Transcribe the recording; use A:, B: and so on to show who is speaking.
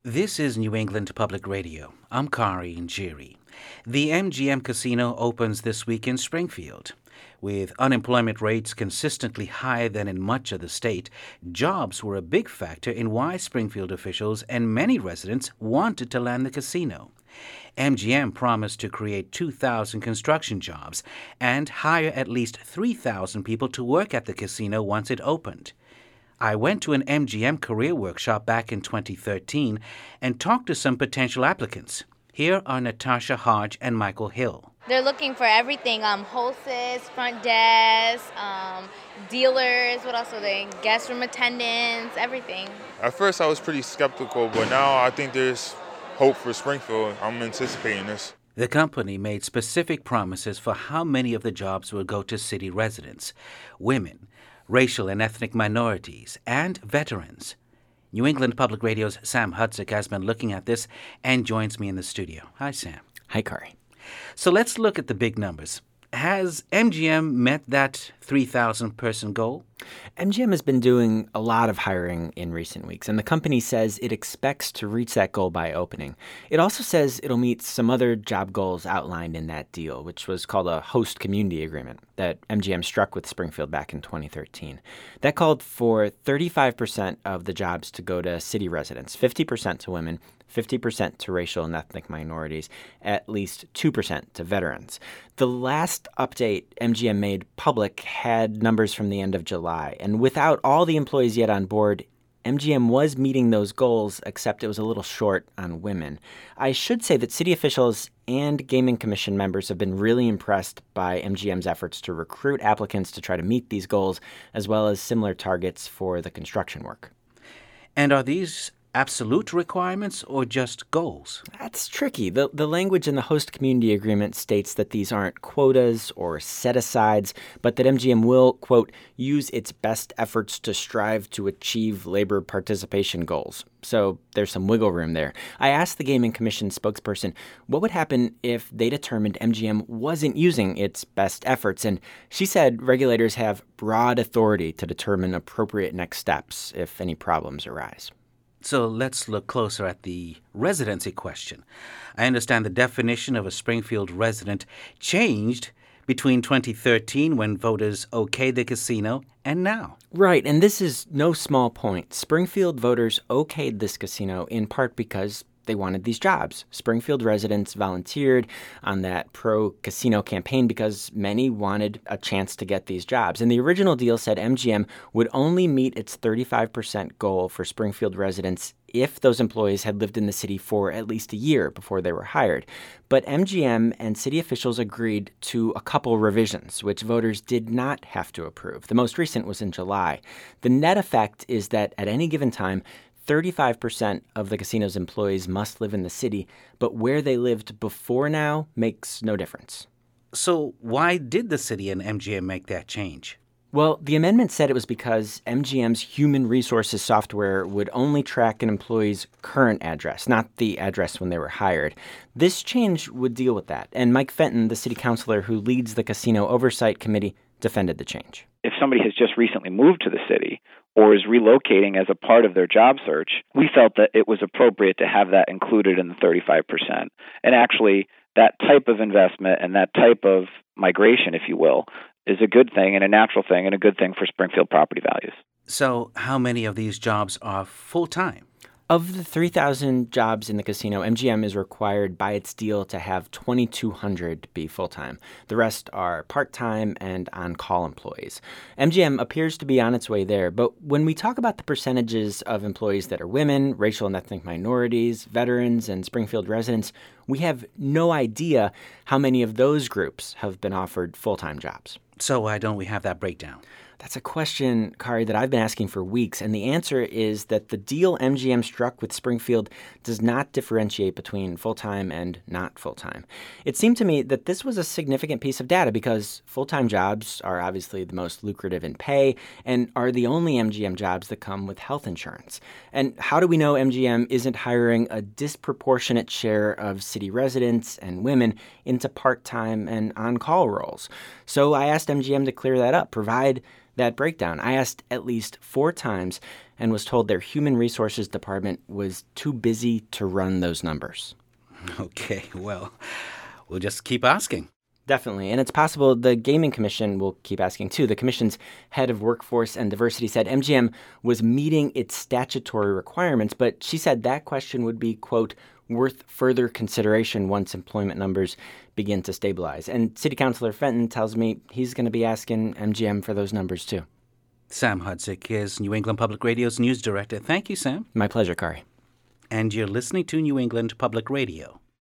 A: This is New England Public Radio. I'm Kari Njiri. The MGM Casino opens this week in Springfield. With unemployment rates consistently higher than in much of the state, jobs were a big factor in why Springfield officials and many residents wanted to land the casino. MGM promised to create 2,000 construction jobs and hire at least 3,000 people to work at the casino once it opened. I went to an MGM career workshop back in 2013 and talked to some potential applicants. Here are Natasha Hodge and Michael Hill.
B: They're looking for everything, hostess, front desk, dealers, what else are they? Guest room attendants, everything.
C: At first I was pretty skeptical, but now I think there's hope for Springfield. I'm anticipating this.
A: The company made specific promises for how many of the jobs would go to city residents, women, racial and ethnic minorities, and veterans. New England Public Radio's Sam Hudzik has been looking at this and joins me in the studio. Hi, Sam.
D: Hi, Kari.
A: So let's look at the big numbers. Has MGM met that 3,000-person goal?
D: MGM has been doing a lot of hiring in recent weeks, and the company says it expects to reach that goal by opening. It also says it'll meet some other job goals outlined in that deal, which was called a host community agreement that MGM struck with Springfield back in 2013. That called for 35% of the jobs to go to city residents, 50% to women, 50% to racial and ethnic minorities, at least 2% to veterans. The last update MGM made public had numbers from the end of July, and without all the employees yet on board, MGM was meeting those goals, except it was a little short on women. I should say that city officials and Gaming Commission members have been really impressed by MGM's efforts to recruit applicants to try to meet these goals, as well as similar targets for the construction work.
A: And are these absolute requirements or just goals?
D: That's tricky. The language in the host community agreement states that these aren't quotas or set-asides, but that MGM will, quote, use its best efforts to strive to achieve labor participation goals. So there's some wiggle room there. I asked the Gaming Commission spokesperson what would happen if they determined MGM wasn't using its best efforts, and she said regulators have broad authority to determine appropriate next steps if any problems arise.
A: So let's look closer at the residency question. I understand the definition of a Springfield resident changed between 2013, when voters okayed the casino, and now.
D: Right, and this is no small point. Springfield voters okayed this casino in part because they wanted these jobs. Springfield residents volunteered on that pro-casino campaign because many wanted a chance to get these jobs. And the original deal said MGM would only meet its 35% goal for Springfield residents if those employees had lived in the city for at least a year before they were hired. But MGM and city officials agreed to a couple revisions, which voters did not have to approve. The most recent was in July. The net effect is that at any given time, 35% of the casino's employees must live in the city, but where they lived before now makes no difference.
A: So why did the city and MGM make that change?
D: Well, the amendment said it was because MGM's human resources software would only track an employee's current address, not the address when they were hired. This change would deal with that, and Mike Fenton, the city councilor who leads the casino oversight committee, defended the change.
E: If somebody has just recently moved to the city or is relocating as a part of their job search, we felt that it was appropriate to have that included in the 35%. And actually, that type of investment and that type of migration, if you will, is a good thing and a natural thing and a good thing for Springfield property values.
A: So how many of these jobs are full-time?
D: Of the 3,000 jobs in the casino, MGM is required by its deal to have 2,200 be full-time. The rest are part-time and on-call employees. MGM appears to be on its way there, but when we talk about the percentages of employees that are women, racial and ethnic minorities, veterans, and Springfield residents, we have no idea how many of those groups have been offered full-time jobs.
A: So why don't we have that breakdown?
D: That's a question, Kari, that I've been asking for weeks, and the answer is that the deal MGM struck with Springfield does not differentiate between full-time and not full-time. It seemed to me that this was a significant piece of data because full-time jobs are obviously the most lucrative in pay and are the only MGM jobs that come with health insurance. And how do we know MGM isn't hiring a disproportionate share of city residents and women into part-time and on-call roles? So I asked MGM to clear that up, provide that breakdown. I asked at least 4 times and was told their human resources department was too busy to run those numbers.
A: Okay, well, we'll just keep asking.
D: Definitely. And it's possible the Gaming Commission will keep asking, too. The Commission's head of workforce and diversity said MGM was meeting its statutory requirements, but she said that question would be, quote, worth further consideration once employment numbers begin to stabilize. And City Councilor Fenton tells me he's going to be asking MGM for those numbers, too.
A: Sam Hudzik is New England Public Radio's news director. Thank you, Sam.
D: My pleasure, Kari.
A: And you're listening to New England Public Radio.